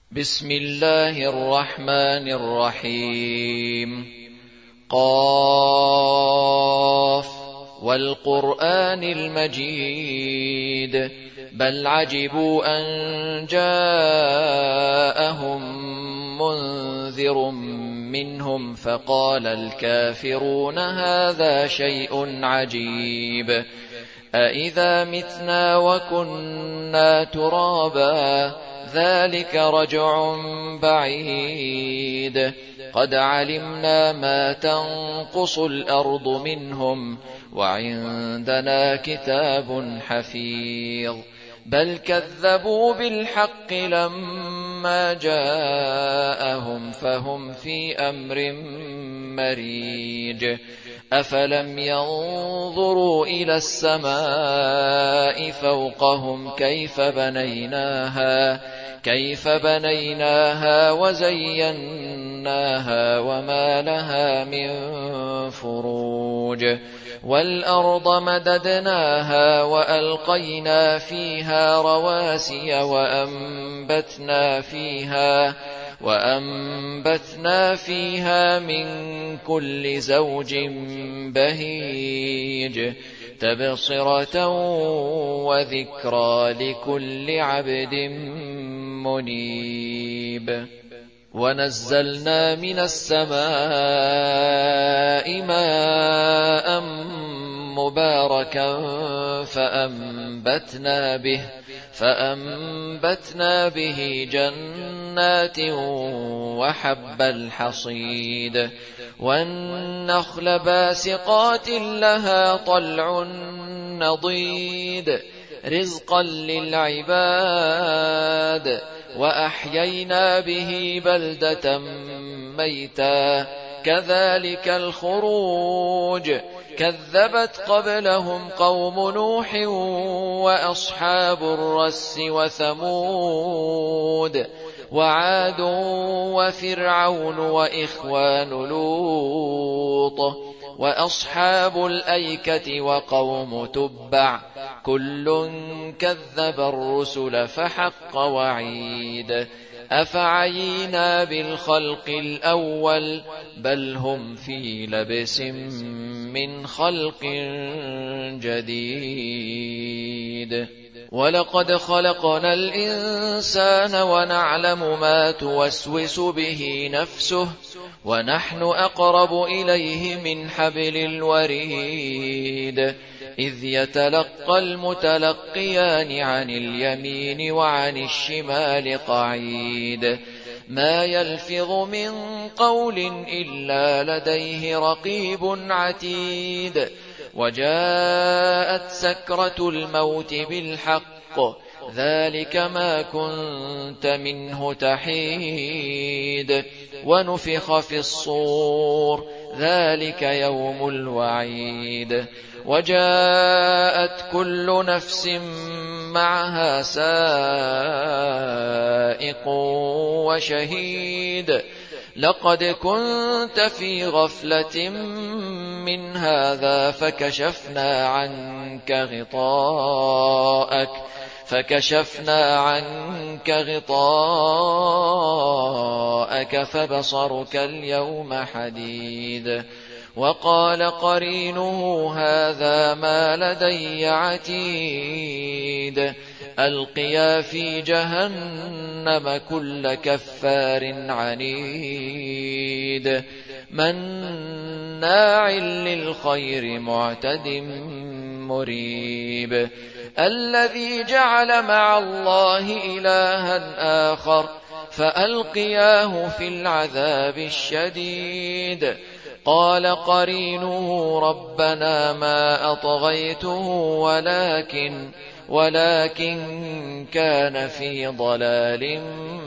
بسم الله الرحمن الرحيم. قاف والقرآن المجيد بل عجبوا أن جاءهم منذر منهم فقال الكافرون هذا شيء عجيب أإذا متنا وكنا ترابا ذلك رجع بعيد قد علمنا ما تنقص الأرض منهم وعندنا كتاب حفيظ بل كذبوا بالحق لما جاءهم فهم في أمر مريج أفلم ينظروا إلى السماء فوقهم كيف بنيناها وزيناها وما لها من فروج والأرض مددناها وألقينا فيها رواسي وأنبتنا فيها من كل زوج بهيج تبصرة وذكرى لكل عبد منيب ونزلنا من السماء ماء مباركا فأنبتنا به جنات وحب الحصيد والنخل باسقات لها طلع نضيد رزقا للعباد وأحيينا به بلدة ميتا كذلك الخروج كذبت قبلهم قوم نوح وأصحاب الرس وثمود وعاد وفرعون وإخوان لوط وأصحاب الأيكة وقوم تبع كل كذب الرسل فحق وعيد أفعينا بالخلق الأول بل هم في لبس من خلق جديد ولقد خلقنا الإنسان ونعلم ما توسوس به نفسه ونحن أقرب إليه من حبل الوريد إذ يتلقى المتلقيان عن اليمين وعن الشمال قعيد ما يلفظ من قول إلا لديه رقيب عتيد وجاءت سكرة الموت بالحق ذلك ما كنت منه تحيد ونفخ في الصور ذلك يوم الوعيد وجاءت كل نفس معها سائق وشهيد لقد كنت في غفلة من هذا فكشفنا عنك غطاءك فبصرك اليوم حديد وقال قرينه هذا ما لدي عتيد ألقيا في جهنم كل كفار عنيد مناع للخير معتد مريب الذي جعل مع الله إلها آخر فألقياه في العذاب الشديد قال قرينه ربنا ما أطغيته ولكن كان في ضلال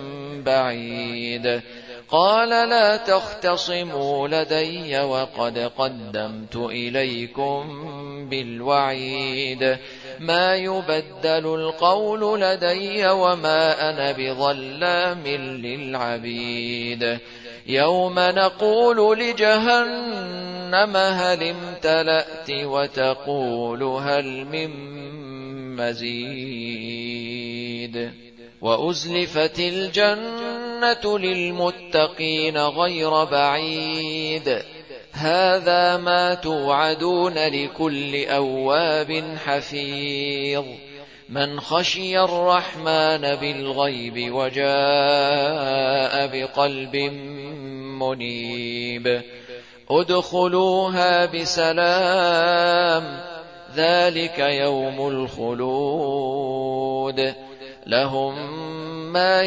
بعيد قال لا تختصموا لدي وقد قدمت إليكم بالوعيد ما يبدل القول لدي وما أنا بظلام للعبيد يوم نقول لجهنم هل امتلأت وتقول هل من مزيد وأزلفت الجنة للمتقين غير بعيد هذا ما توعدون لكل أواب حفيظ من خشي الرحمن بالغيب وجاء بقلب منيب ادخلوها بسلام ذلك يوم الخلود لهم ما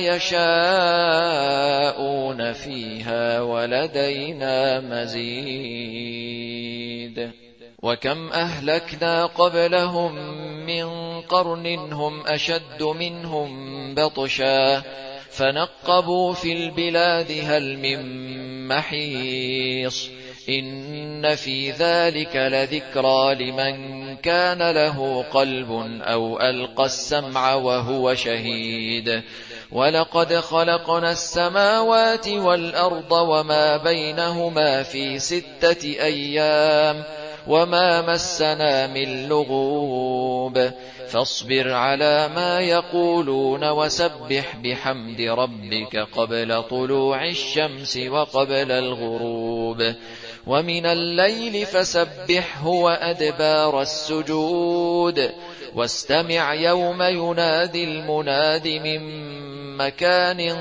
يشاءون فيها ولدينا مزيد وكم أهلكنا قبلهم من قرن هم أشد منهم بطشا فنقبوا في البلاد هل من محيص إن في ذلك لذكرى لمن كان له قلب أو ألقى السمع وهو شهيد ولقد خلقنا السماوات والأرض وما بينهما في 6 أيام وما مسنا من لغوب فاصبر على ما يقولون وسبح بحمد ربك قبل طلوع الشمس وقبل الغروب ومن الليل فسبحه وأدبار السجود واستمع يوم ينادي المناد من مكان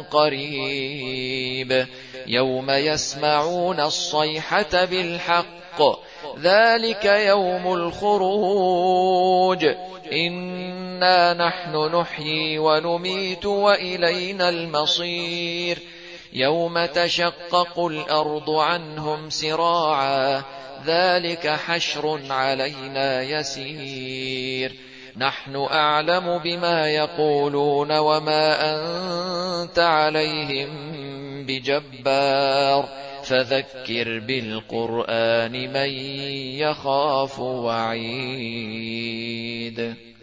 قريب يوم يسمعون الصيحة بالحق ذلك يوم الخروج إنا نحن نحيي ونميت وإلينا المصير يوم تشقق الأرض عنهم سراعا ذلك حشر علينا يسير نحن أعلم بما يقولون وما أنت عليهم بجبار فذكر بالقرآن من يخاف وعيد